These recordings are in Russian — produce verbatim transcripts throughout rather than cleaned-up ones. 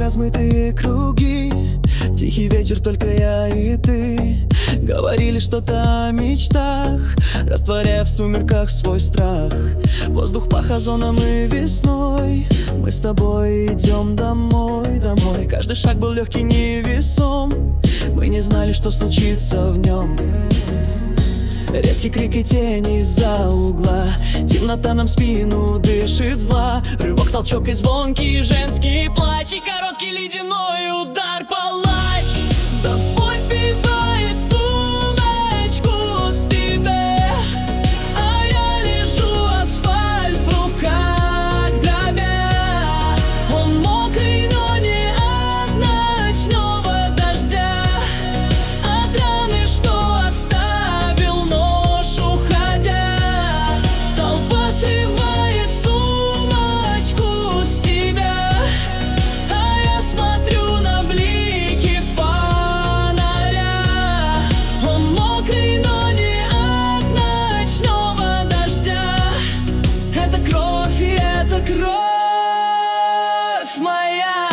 размытые круги, тихий вечер, только я и ты. Говорили что-то о мечтах, растворяя в сумерках свой страх. Воздух пах озоном и весной. Мы с тобой идем домой, домой. Каждый шаг был легкий, невесом. Мы не знали, что случится в нем. Резкий крик и тени из-за угла. Темнота нам в спину дышит зла. Рывок, толчок и звонкий женский плач. И короткий ледяной удар палач. Да пусть сбивает сумочку с тебя, а я лежу асфальт в руках дробя. Он мокрый, но не от ночного дождя, от раны, что оставил нож, уходя. Толпа срывает сумочку с тебя, а я смотрю на блики фонаря. Он мокрый, но не от ночного дождя. Это кровь, и это кровь моя.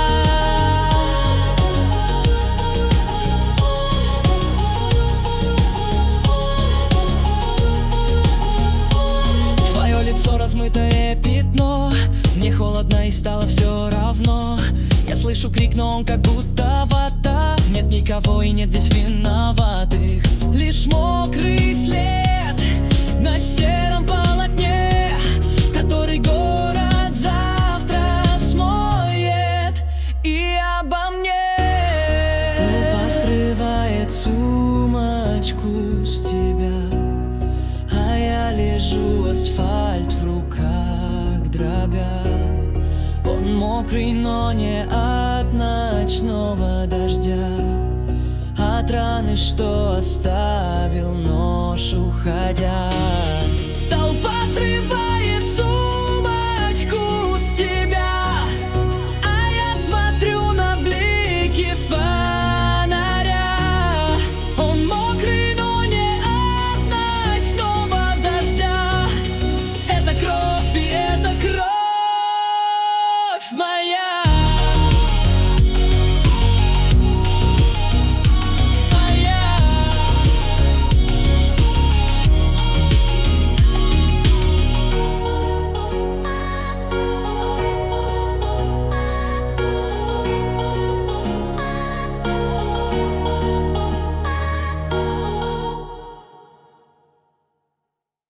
Твое лицо размытое пятно. Мне холодно и стало все равно. Я слышу крик, но он как будто вода. Нет никого и нет здесь виноватых. Лишь мокрый след на сером полотне, который город завтра смоет и обо мне. Толпа срывает сумочку с тебя, а я лежу асфальт в руках дробя. Он мокрый, но не от ночного дождя, от раны, что оставил нож, уходя.